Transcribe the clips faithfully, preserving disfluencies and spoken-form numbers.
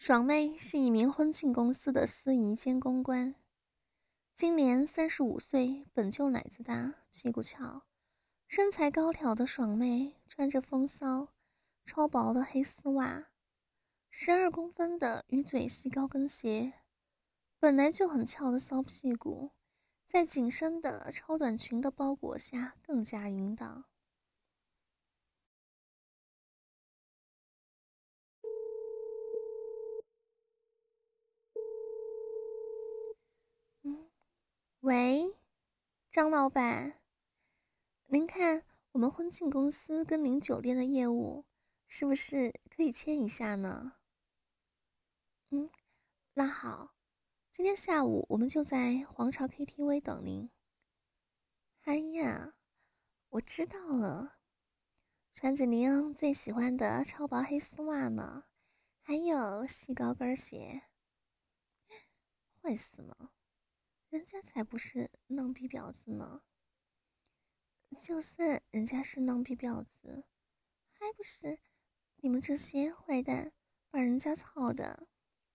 爽妹是一名婚庆公司的司仪兼公关，今年三十五岁，本就奶子大，屁股翘，身材高挑的爽妹穿着风骚、超薄的黑丝袜，十二公分的鱼嘴细高跟鞋，本来就很翘的骚屁股，在紧身的超短裙的包裹下更加淫荡。嗯，喂，张老板，您看我们婚庆公司跟您酒店的业务，是不是可以签一下呢？嗯，那好，今天下午我们就在皇朝 K T V 等您。哎呀，我知道了，穿着您最喜欢的超薄黑丝袜呢，还有细高跟鞋。坏死了，人家才不是弄逼婊子呢。就算人家是弄逼婊子，还不是你们这些坏蛋把人家操的。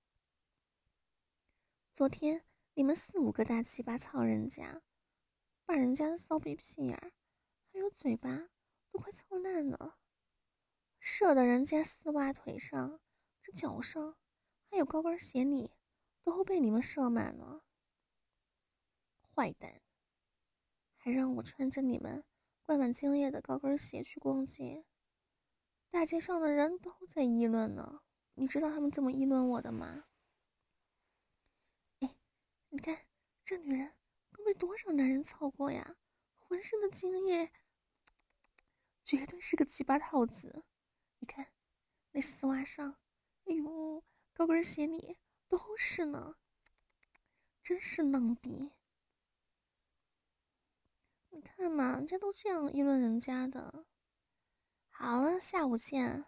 昨天你们四五个大鸡巴操人家，把人家的骚逼屁眼儿还有嘴巴都快操烂了，射的人家丝袜腿上、这脚上还有高跟鞋里都被你们射满了。坏蛋，还让我穿着你们灌满精液的高跟鞋去逛街，大街上的人都在议论呢。你知道他们怎么议论我的吗？哎，你看这女人都被多少男人操过呀，浑身的精液，绝对是个鸡巴套子。你看那丝袜上，哎呦，高跟鞋里都是呢，真是能逼。你看嘛，人家都这样议论人家的。好了，下午见。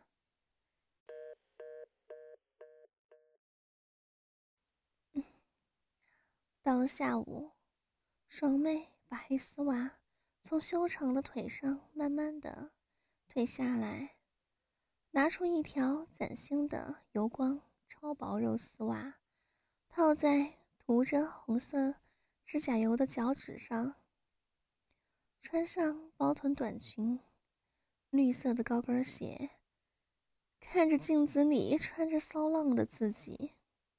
到了下午，爽妹把黑丝袜从修长的腿上慢慢的退下来，拿出一条崭新的油光超薄肉丝袜，套在涂着红色指甲油的脚趾上，穿上包臀短裙，绿色的高跟鞋，看着镜子里穿着骚浪的自己，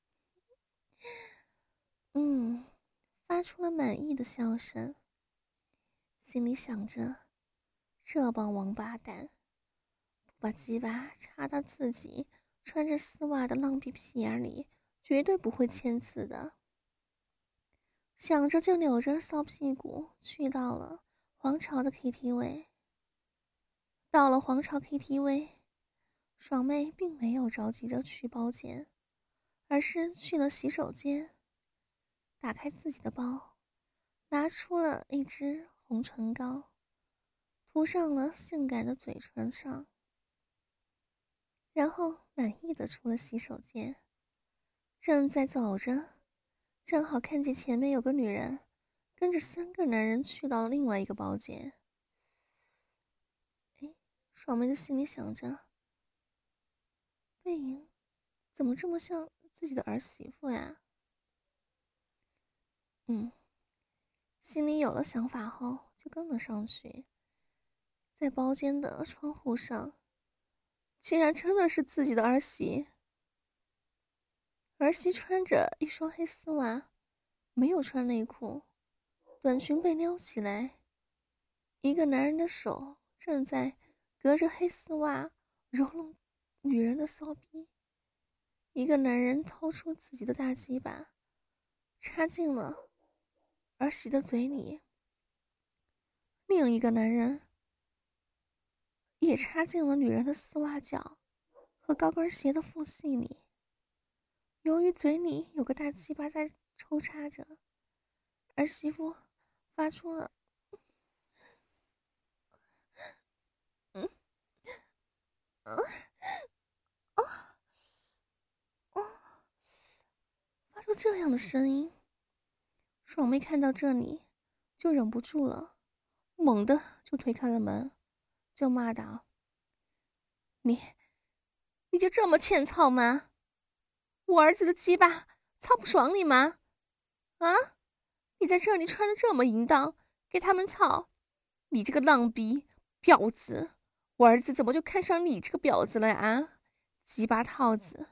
嗯，发出了满意的笑声，心里想着，这帮王八蛋，不把鸡巴插到自己穿着丝袜的浪逼屁眼里，绝对不会签字的。想着就扭着骚屁股去到了皇朝的 K T V。 到了皇朝 K T V， 爽妹并没有着急着去包间，而是去了洗手间，打开自己的包，拿出了一支红唇膏，涂上了性感的嘴唇上，然后满意的出了洗手间。正在走着，正好看见前面有个女人跟着三个男人去到了另外一个包间。哎，爽妹的心里想着，背影怎么这么像自己的儿媳妇呀？嗯，心里有了想法后，就跟了上去。在包间的窗户上，竟然真的是自己的儿媳。儿媳穿着一双黑丝袜，没有穿内裤，短裙被撩起来，一个男人的手正在隔着黑丝袜揉弄女人的骚逼，一个男人掏出自己的大鸡巴，插进了儿媳的嘴里，另一个男人也插进了女人的丝袜脚和高跟鞋的缝隙里。由于嘴里有个大鸡巴在抽插着，儿媳妇发出了嗯嗯哦哦发出这样的声音。爽妹看到这里就忍不住了，猛地就推开了门，就骂道：你你就这么欠操吗？ 我儿子的鸡巴操不爽你吗？啊，你在这里穿的这么淫荡，给他们操，你这个浪逼婊子！我儿子怎么就看上你这个婊子了呀？啊，鸡巴套子！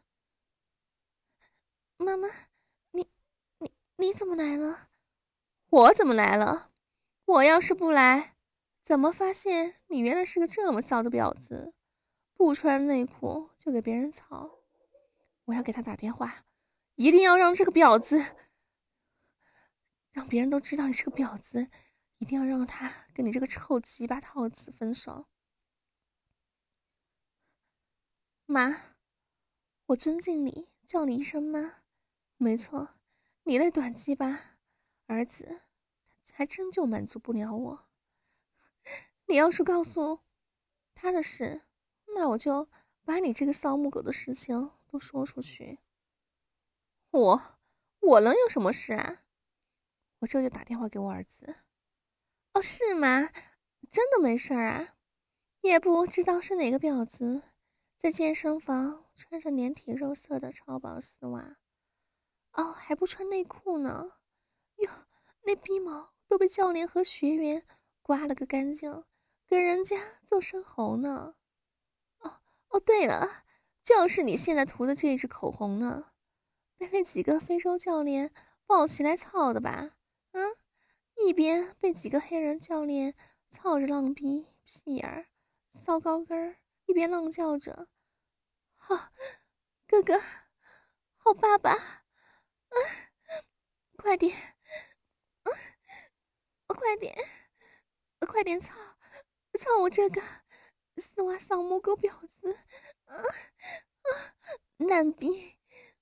妈妈，你你你怎么来了？我怎么来了？我要是不来，怎么发现你原来是个这么骚的婊子？不穿内裤就给别人操！我要给他打电话，一定要让这个婊子，让别人都知道你是个婊子，一定要让他跟你这个臭鸡巴套子分手。妈，我尊敬你，叫你一声妈。没错，你那短鸡巴儿子还真就满足不了我。你要是告诉他的事，那我就把你这个骚母狗的事情都说出去。我我能有什么事啊？我这就打电话给我儿子。哦，是吗？真的没事啊？也不知道是哪个婊子在健身房穿着连体肉色的超薄丝袜，哦，还不穿内裤呢。哟，那逼毛都被教练和学员刮了个干净，给人家做生猴呢。哦哦，对了，就是你现在涂的这支口红呢，被那几个非洲教练抱起来操的吧？嗯，一边被几个黑人教练操着浪逼屁眼儿、骚高跟儿，一边浪叫着：“好，哥哥，好爸爸，啊，快点，啊，快点，快点操，操我这个丝袜骚母狗婊子！啊啊，烂逼！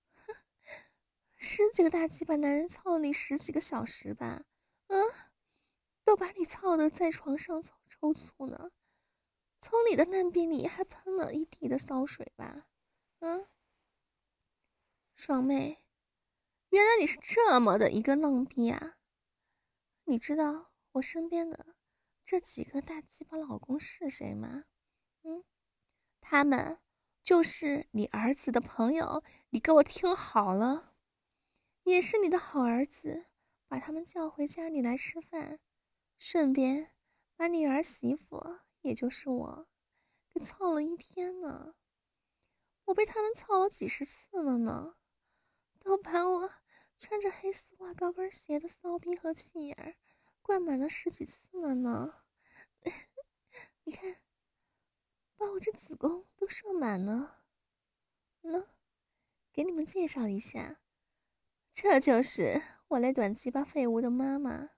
十几个大鸡巴男人操你十几个小时吧？嗯，都把你操的在床上抽抽搐呢。从你的烂逼里还喷了一地的骚水吧？嗯，爽妹，原来你是这么的一个浪逼啊！你知道我身边的这几个大鸡巴老公是谁吗？嗯，他们就是你儿子的朋友，你给我听好了，也是你的好儿子，把他们叫回家里来吃饭，顺便把你儿媳妇，也就是我，给操了一天呢。我被他们操了几十次了呢，都把我穿着黑丝袜高跟鞋的骚逼和屁眼儿灌满了十几次了呢。你看，把我这子宫都射满了。喏，给你们介绍一下，这就是我那短鸡巴废物的妈妈。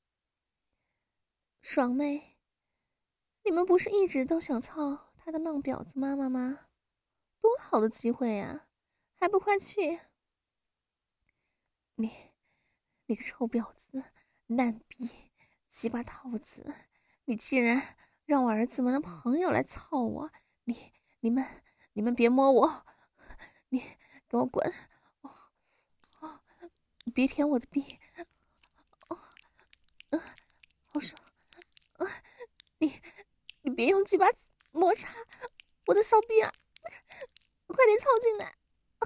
爽妹，你们不是一直都想操她的浪婊子妈妈吗？多好的机会呀，还不快去！你，你个臭婊子，烂逼，鸡巴套子！你竟然让我儿子们的朋友来操我！你、你们、你们别摸我！你给我滚！哦哦，别舔我的逼！哦，呃，好爽！啊，你你别用鸡巴摩擦我的骚逼啊！快点操进来！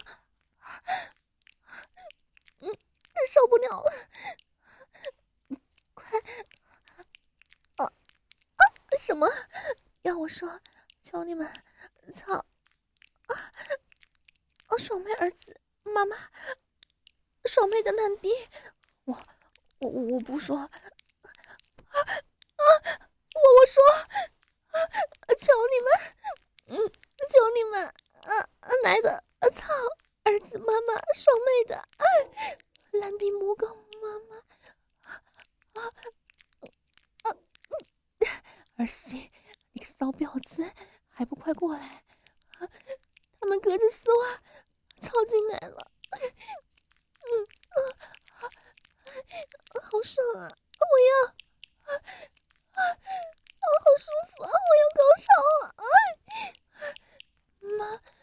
嗯，受不了了！快！啊啊！什么？要我说，求你们操！啊！哦，爽妹儿子，妈妈，爽妹的烂逼！我我我我不说！啊啊！我我说！啊！求你们！嗯，求你们！啊啊！来的！啊操！儿子，妈妈，爽妹的！啊！烂逼母狗妈妈！啊啊！儿媳，你个骚婊子，还不快过来！啊，他们隔着丝袜操进来了！嗯啊啊！好爽啊！我要啊啊！啊，好舒服啊！我要高潮啊！啊，妈，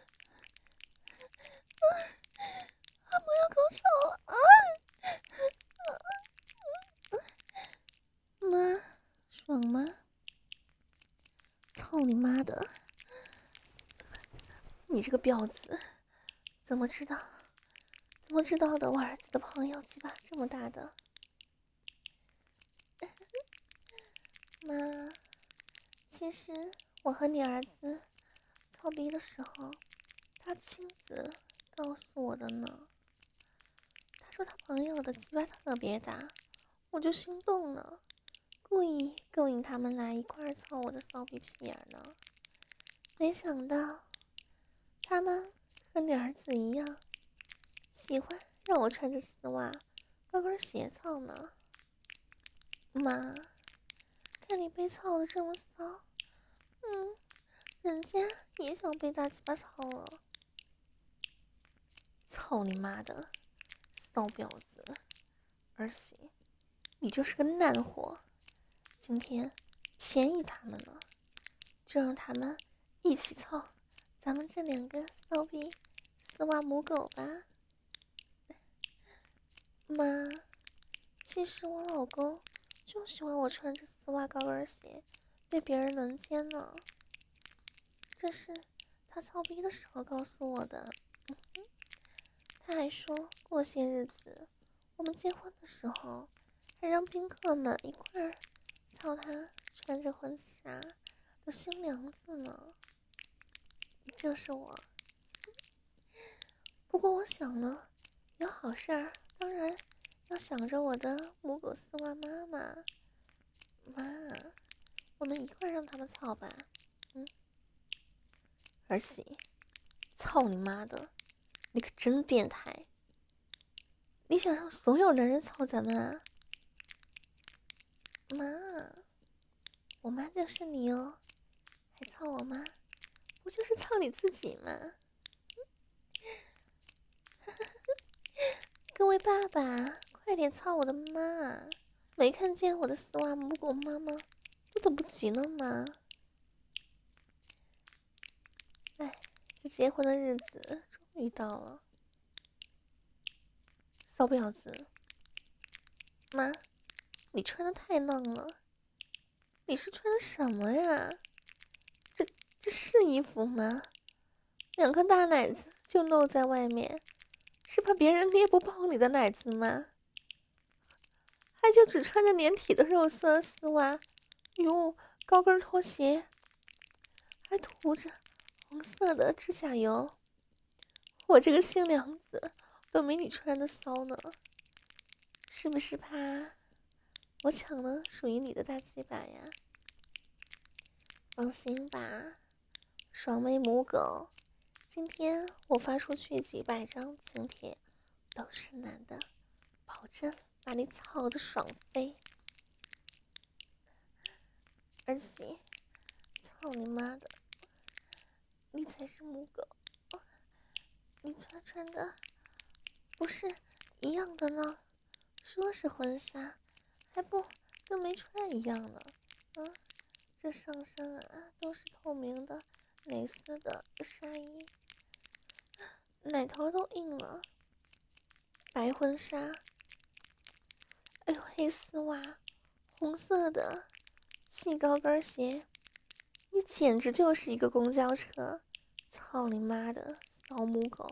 啊啊！我要高潮啊！啊啊！妈，爽吗？操你妈的！你这个婊子，怎么知道么知道的？我儿子的朋友鸡巴这么大的。妈，其实我和你儿子操逼的时候，他亲自告诉我的呢。他说他朋友的鸡巴特别大，我就心动了，故意勾引他们来一块儿操我的骚逼屁眼呢。没想到他们和你儿子一样，喜欢让我穿着丝袜、高跟鞋操呢。妈，看你被操的这么骚，嗯，人家也想被大鸡巴操了。操你妈的，骚婊子！儿媳，你就是个烂货！今天便宜他们了，就让他们一起操咱们这两个骚逼丝袜母狗吧。妈，其实我老公就喜欢我穿着丝袜高跟鞋被别人轮奸呢，这是他操逼的时候告诉我的。嗯哼，他还说过些日子我们结婚的时候还让宾客们一块儿操他穿着婚纱的新娘子呢，就是我。不过我想呢，有好事儿当然要想着我的母狗丝袜妈妈。妈，我们一块儿让他们操吧。嗯，儿媳，操你妈的，你可真变态！你想让所有男人操咱们啊？妈，我妈就是你哦，还操我妈，不就是操你自己吗？各位爸爸，快点操我的妈！没看见我的丝袜母狗妈妈都等不及了吗？哎，这结婚的日子终于到了。骚婊子，妈，你穿的太浪了，你是穿的什么呀？这这是衣服吗？两颗大奶子就露在外面，是怕别人捏不爆你的奶子吗？还就只穿着连体的肉色丝袜，哟，高跟拖鞋，还涂着红色的指甲油。我这个新娘子都没你穿的骚呢，是不是怕我抢了属于你的大鸡巴呀？放心吧，爽妹母狗，今天我发出去几百张请帖，都是男的，保证把你操的爽飞。儿媳，操你妈的，你才是母狗！你穿穿的不是一样的呢？说是婚纱，还不跟没穿一样呢？啊，这上身啊都是透明的蕾丝的纱衣，奶头都硬了。白婚纱，哎呦，黑丝袜，红色的细高跟鞋，你简直就是一个公交车！操你妈的，骚母狗！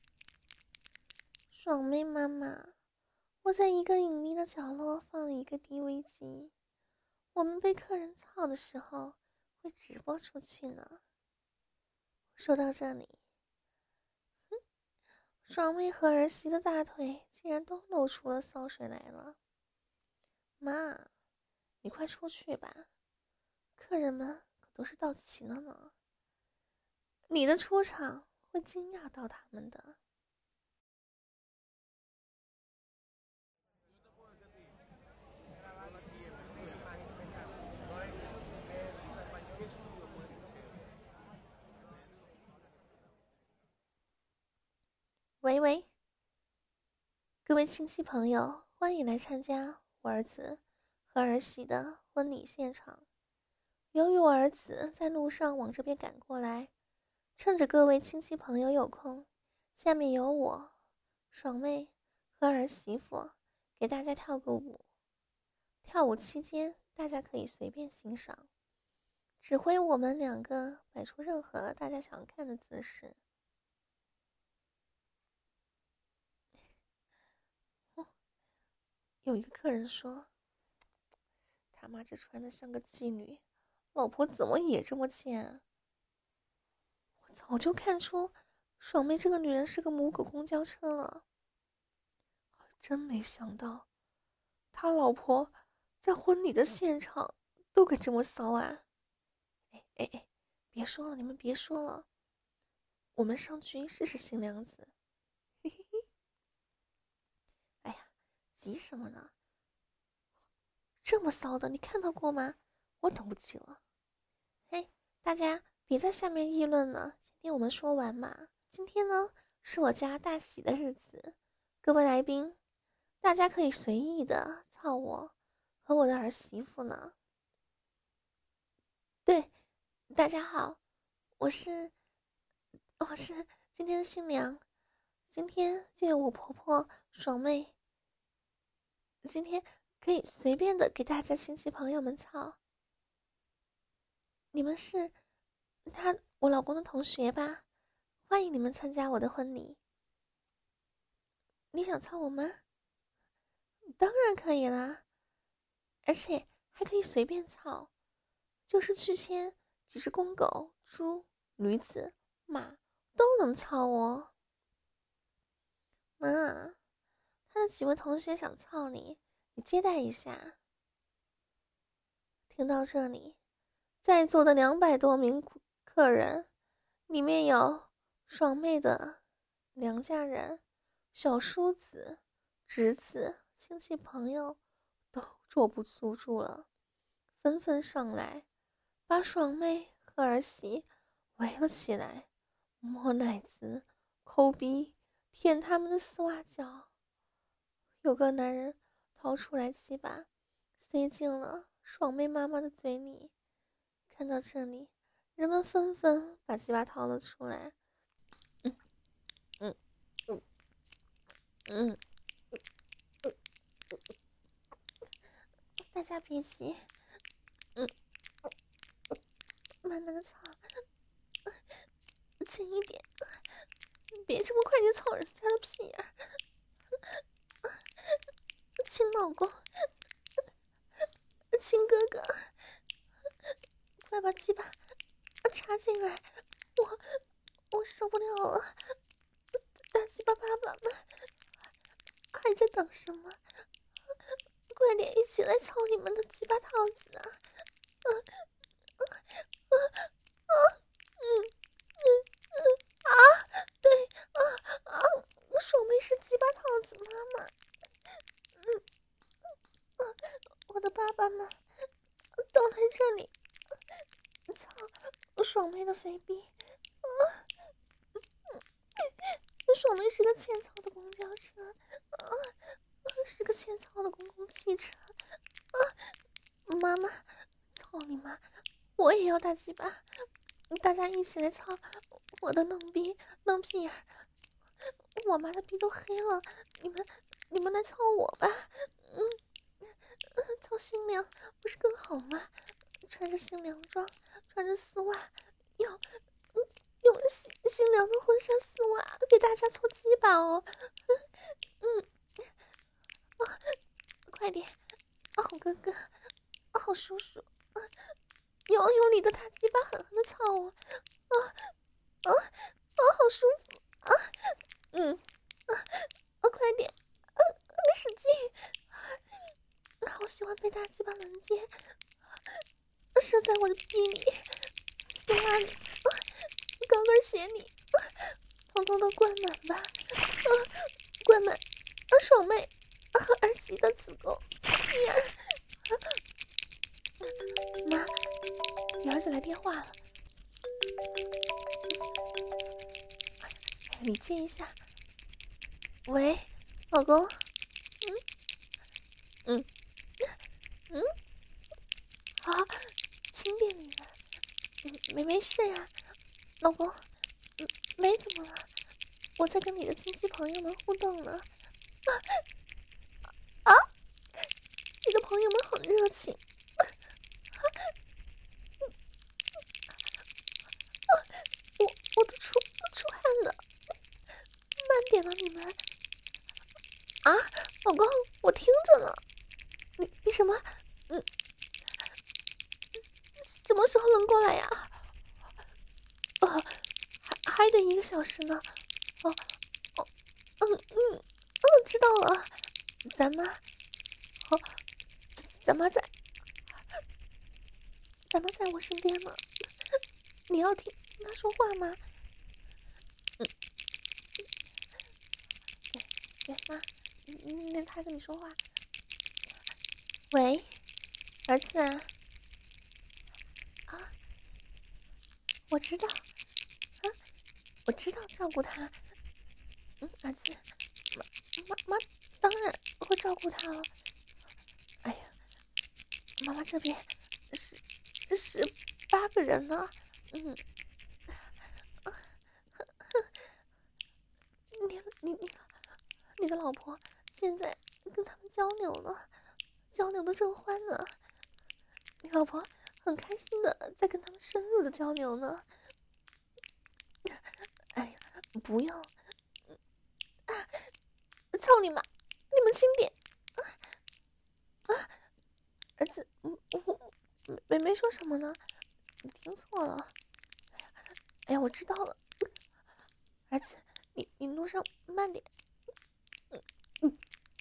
爽妹妈妈，我在一个隐秘的角落放了一个 D V 机，我们被客人操的时候会直播出去呢。说到这里，哼，爽妹和儿媳的大腿竟然都露出了骚水来了。妈，你快出去吧，客人们可都是到齐了呢。你的出场会惊讶到他们的。喂喂，各位亲戚朋友，欢迎来参加我儿子和儿媳的婚礼现场。由于我儿子在路上往这边赶过来，趁着各位亲戚朋友有空，下面由我爽妹和儿媳妇给大家跳个舞。跳舞期间大家可以随便欣赏，指挥我们两个摆出任何大家想看的姿势。 有一个客人说：“他妈这穿的像个妓女，老婆怎么也这么贱啊？”我早就看出爽妹这个女人是个母狗公交车了，真没想到他老婆在婚礼的现场都给这么骚啊！哎哎哎，别说了，你们别说了，我们上去试试新娘子。嘿嘿嘿。哎呀，急什么呢？这么骚的你看到过吗？我等不及了。嘿，大家别在下面议论了，先听我们说完嘛。今天呢是我家大喜的日子，各位来宾，大家可以随意的操我和我的儿媳妇呢。对，大家好，我是我是今天的新娘，今天就由我婆婆爽妹，今天可以随便的给大家亲戚朋友们操。你们是他我老公的同学吧？欢迎你们参加我的婚礼。你想操我吗？当然可以啦，而且还可以随便操，就是去牵几只公狗、猪、驴子、马都能操哦。妈，他的几位同学想操你，你接待一下。听到这里，在座的两百多名客人，里面有爽妹的娘家人、小叔子、侄子、亲戚朋友，都坐不住住了，纷纷上来，把爽妹和儿媳围了起来，摸奶子、抠鼻、舔他们的丝袜脚。有个男人掏出来鸡巴，塞进了爽妹妈妈的嘴里。看到这里，人们纷纷把鸡巴掏了出来。嗯嗯嗯嗯，大家别急，嗯，慢慢的操，轻一点，别这么快就操人家的屁眼儿。亲老公，亲哥哥，快把鸡巴插进来，我我受不了了！大鸡巴爸爸们还在等什么？快点一起来操你们的鸡巴套子啊！啊啊啊啊！嗯嗯嗯啊！对啊啊！爽妹是鸡巴套子妈妈。嗯啊！我的爸爸们都来这里操爽妹的肥逼啊！爽妹是个欠操的公交车啊，是个欠操的公共汽车啊！妈妈，操你妈！我也要大鸡巴，大家一起来操我的嫩逼嫩屁眼儿！我妈的逼都黑了，你们你们来操我吧！嗯，操新娘不是更好吗？穿着新娘装，穿着丝袜，用用新新娘的婚纱丝袜给大家搓鸡巴哦！嗯，啊，快点，啊，好哥哥，啊，好叔叔，啊，有有你的大鸡巴狠狠的操我！啊啊啊，好舒服啊！嗯啊啊，快点，啊，使劲！好喜欢被大鸡巴轮奸，射在我的屁里、丝袜里、啊、高跟鞋里，啊，统统都灌满吧！啊，灌满啊，爽妹啊，儿媳的子宫屁儿！妈，你儿子来电话了，你接一下。喂，老公。嗯嗯嗯，好，轻点你们。嗯，没没事呀，老公。嗯，没怎么了，我在跟你的亲戚朋友们互动呢。啊啊！你的朋友们很热情。啊啊！我我都出出汗了，慢点了你们。啊！ 老公，我听着呢。你你什么？嗯，什么时候能过来呀？呃，还还得一个小时呢。哦哦，嗯嗯嗯，知道了。咱妈，哦，咱妈在，咱妈在我身边呢。你要听听她说话吗？嗯，对对，妈，嗯，那她跟你说话。喂，儿子啊。啊，我知道。啊，我知道照顾他。嗯，儿子，妈妈妈当然会照顾他了。哎呀，妈妈这边是是八个人呢。嗯，你你你你的老婆现在跟他们交流呢，交流的正欢呢。你老婆很开心的在跟他们深入的交流呢。哎呀，不要！啊，操你妈！你们轻点！啊啊，儿子，我我没没说什么呢，你听错了。哎呀，哎呀，我知道了。儿子，你你路上慢点。嗯嗯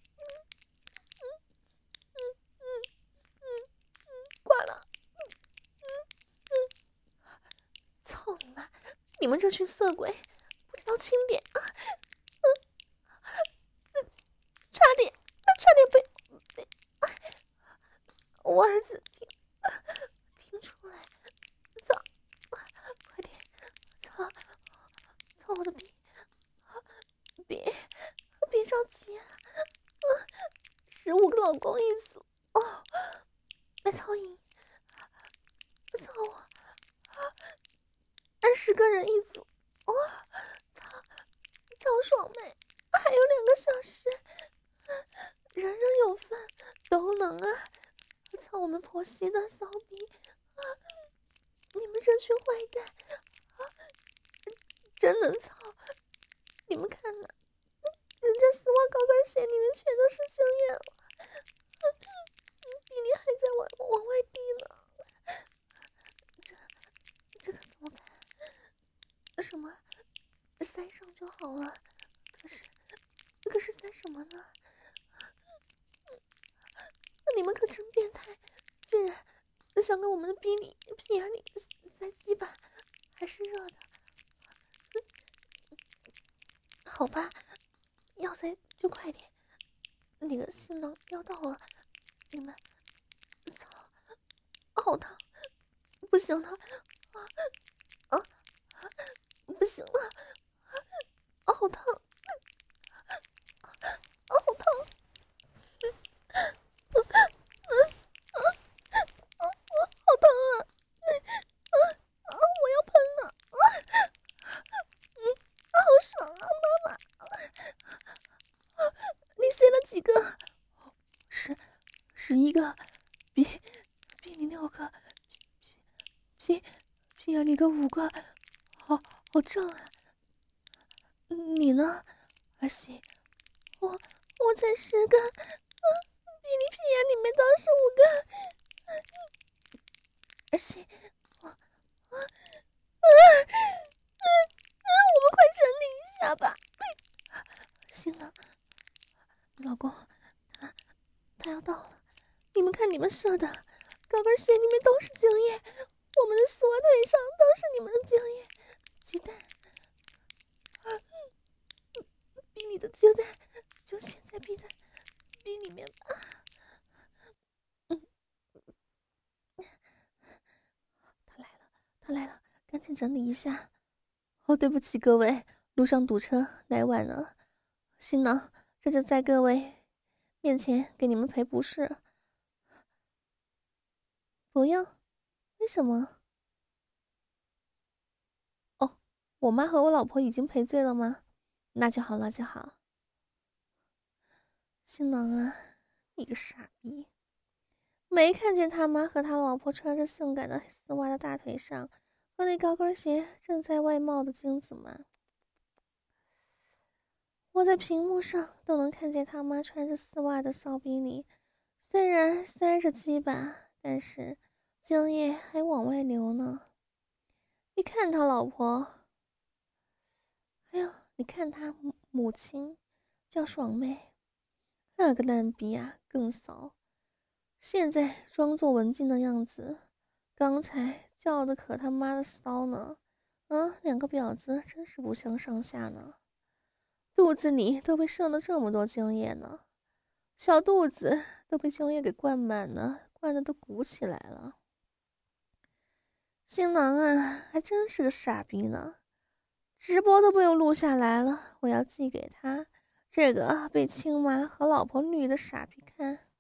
嗯嗯嗯嗯，挂了。嗯嗯，操你妈！你们这群色鬼，不知道轻点啊！嗯嗯，差点，差点被被，我儿子听听出来。操，快点，操操我的逼！别别着急啊！十五个老公一组哦，来操赢，操我！二十个人一组哦，操操爽美，还有两个小时，人人有份，都能啊！操我们婆媳的骚逼啊！你们这群坏蛋啊，真能操！你们看呐，人家丝袜高跟鞋里面全都是经验了，比你还在往往外递呢。这这可怎么办？什么？塞上就好了。可是，可是塞什么呢？你们可真变态，竟然想跟我们的逼里屁眼里塞鸡巴，还是热的。好吧，要塞就快点。那个新郎要到了，你们，操，好烫，不行了，啊啊，不行了，啊，好烫，啊，好烫，啊，好烫啊，啊啊，我要喷了，啊，嗯，啊，好爽啊，妈妈，啊，你塞了几个？十，十一个，比比你六个，比比比眼里个五个，好好胀啊！你呢，儿媳？我我才十个，啊，比你屁眼里面倒是五个，儿媳，我我啊啊啊！我们快整理一下吧。行了，老公，他他要到了，你们看你们射的高跟鞋里面都是精液，我们的丝袜腿上都是你们的精液，鸡蛋啊，逼你的鸡蛋就现在逼在逼里面吧。嗯，他来了，他来了，赶紧整理一下。哦，对不起各位，路上堵车来晚了，新郎这就在各位面前给你们赔不是。不用，为什么？哦，我妈和我老婆已经赔罪了吗？那就好，那就好。新郎啊，你个傻逼！没看见他妈和他老婆穿着性感的丝袜的大腿上和那高跟鞋正在外冒的精子吗？ 我在屏幕上都能看见他妈穿着丝袜的骚逼里，虽然塞着鸡巴，但是精液还往外流呢。你看他老婆，哎呦，你看他母亲叫爽妹，那个烂逼啊更骚，现在装作文静的样子，刚才叫的可他妈的骚呢。啊，两个婊子真是不相上下呢，肚子里都被射了这么多精液呢，小肚子都被精液给灌满了，灌的都鼓起来了。新郎啊，还真是个傻逼呢，直播都被我录下来了，我要寄给他这个被亲妈和老婆绿的傻逼看。